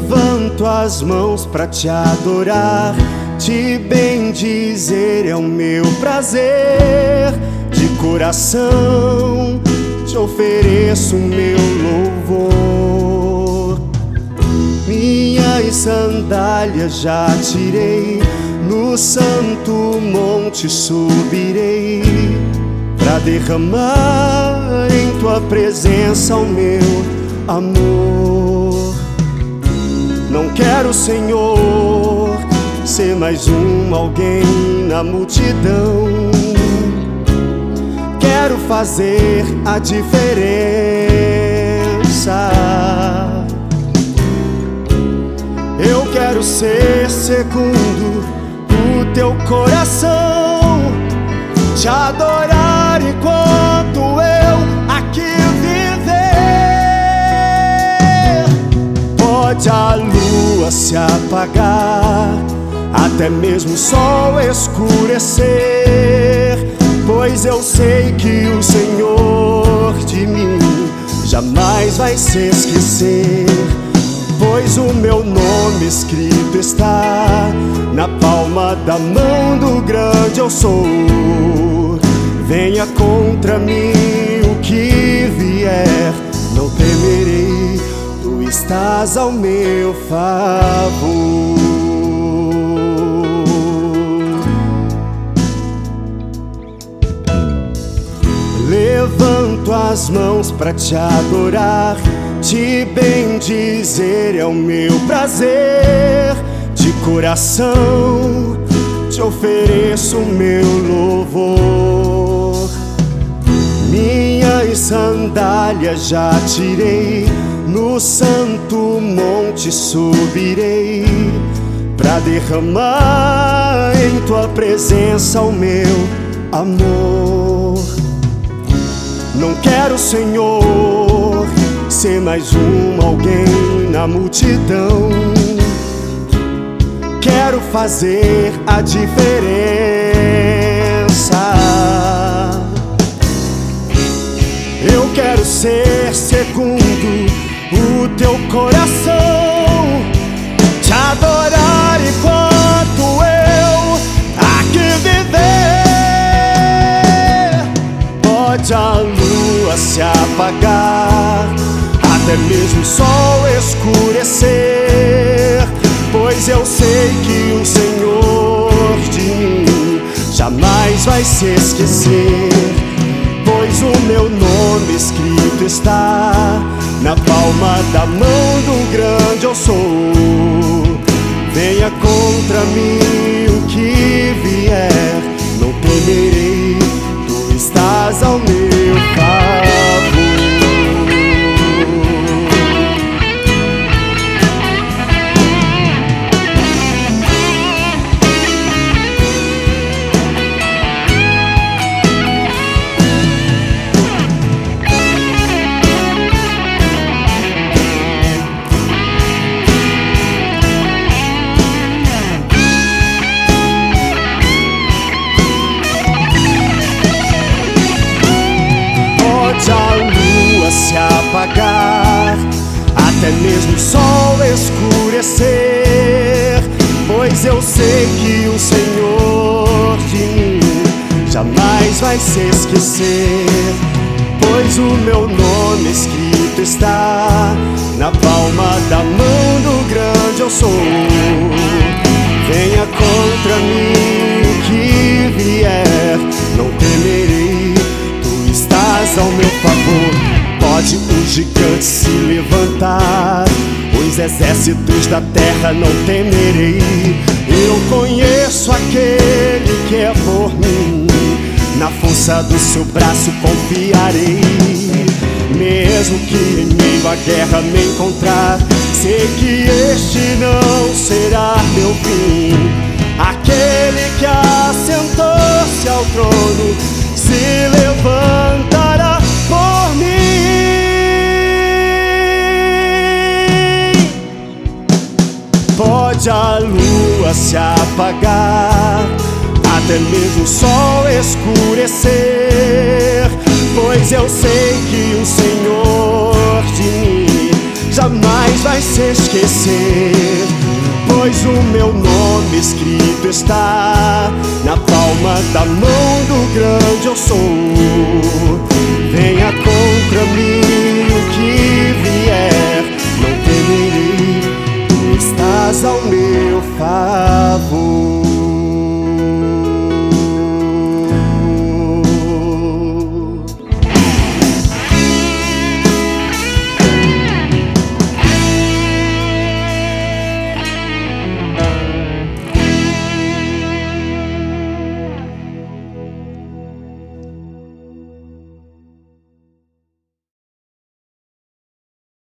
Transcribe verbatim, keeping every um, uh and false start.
Levanto as mãos pra te adorar, te bendizer é o meu prazer. De coração te ofereço o meu louvor. Minhas sandálias já tirei, no santo monte subirei, pra derramar em tua presença o meu amor. Não quero, Senhor, ser mais um alguém na multidão. Quero fazer a diferença. Eu quero ser segundo o teu coração, te adorar enquanto eu aqui viver. Pode a lua se apagar, até mesmo o sol escurecer, pois eu sei que o Senhor de mim jamais vai se esquecer. Pois o meu nome escrito está na palma da mão do grande eu sou. Venha contra mim o que vier, não temerei, tu estás ao meu favor. Levanto as mãos pra te adorar, te bendizer é o meu prazer. De coração te ofereço o meu louvor. Minhas sandálias já tirei, no santo monte subirei, pra derramar em tua presença o meu amor. Não quero, Senhor, ser mais um alguém na multidão. Quero fazer a diferença. Eu quero ser segundo o teu coração, te adorar enquanto eu aqui viver. Pode a lua se apagar, até mesmo o sol escurecer, pois eu sei que o Senhor de mim jamais vai se esquecer. Pois o meu nome escrito está na palma da mão do grande eu sou. Venha contra mim o que vier, não temerei, tu estás ao meu favor. Se apagar, até mesmo o sol escurecer, pois eu sei que o Senhor de mim jamais vai se esquecer. Pois o meu nome escrito está na palma da mão do grande eu sou. Venha contra mim o que vier, não temerei, tu estás ao meu favor. Pode o gigante se levantar, os exércitos da terra não temerei. Eu conheço aquele que é por mim, na força do seu braço confiarei. Mesmo que em meio à guerra me encontrar, sei que este não será meu fim. Aquele que assentou-se ao trono se levantará por mim. Pode a lua se apagar, até mesmo o sol escurecer, pois eu sei que o Senhor de mim jamais vai se esquecer, pois o meu nome escrito está na palma da mão do grande eu sou. Venha